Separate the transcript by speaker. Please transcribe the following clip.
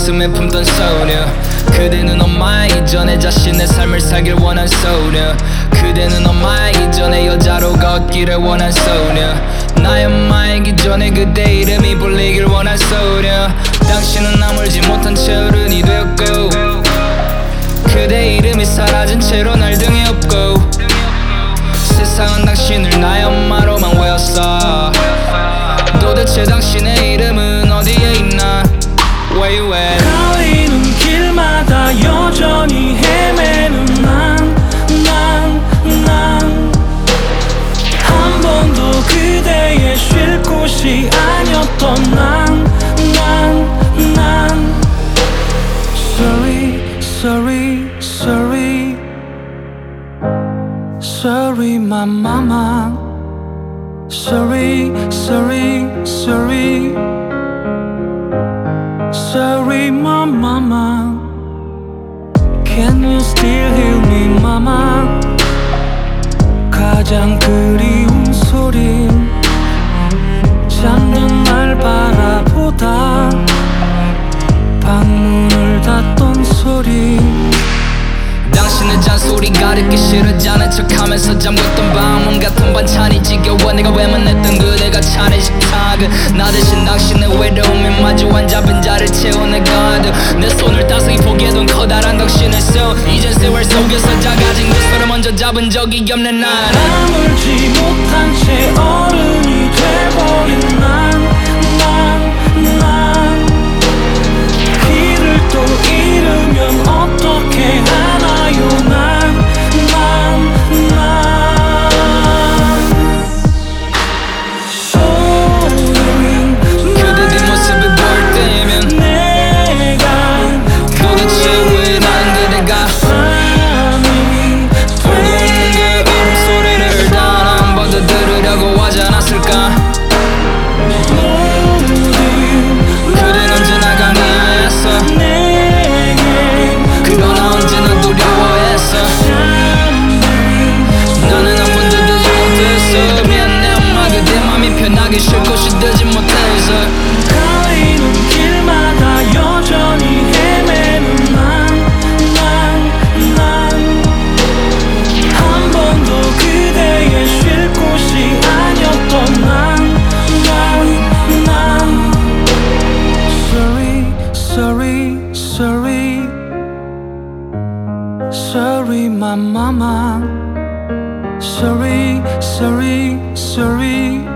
Speaker 1: 가슴에 품던 소녀. 그대는 엄마이기 전에 자신의 삶을 살길 원한 소녀. 그대는 엄마이기 전에 여자로 걷기를 원한 소녀. 나의 엄마이기 전에 그대 이름이 불리길 원한 소녀. 당신은 아물지 못한 채 어른이 되었고, 그대 이름이 사라진 채로 날 등에 업고, 세상은 당신을 나의 엄마로만 외웠어. 도대체 당신의 이름은 어디에 있나? Where you at?
Speaker 2: 가리는 길마다 여전히 헤매는 난 한 번도 그대의 쉴 곳이 아니었던 난 Sorry, sorry, sorry Sorry my mama Sorry, sorry, sorry Sorry my mama Can you still hear me mama 가장 그리운 소리 잠든 날 바라보다 방문을 닫던 소리
Speaker 1: 당신의 잔소리가 듣기 싫지 않은 척하면서 잠겼던 방문 같은 반찬이 지겨워. 내가 외면했던 그대가 차린 식탁은 나 대신 당신의 외로움에 마주한 잡은 자를 채워내 가득. 내 손을 따스히 포기해둔 커다란 당신의 손, 이젠 세월 속에서 작아진 그 손을 먼저 잡은 적이 없는 난.
Speaker 2: 아물지 못한 채 어른이 돼버린 난 길을 또 잃으면 어떻게 하나요 난
Speaker 1: 그대 뒷모습을 볼 때면
Speaker 2: 내가
Speaker 1: 도대체 왜 난 그대가 돌고 있는 그 울음소리를 단 한 번 더 들으려고 하지 않았을까? 그댄 언제나 강요했어. 그러나 언제나 두려워했어. 나는 한 번도 되지 못했어. 미안해 엄마, 그대 맘이 편하게 쉴 곳이 되지 못해서.
Speaker 2: 가리는 길마다 여전히 헤매는 난 한 번도 그대의 쉴 곳이 아니었던 난 Sorry, sorry, sorry Sorry my mama Sorry, sorry, sorry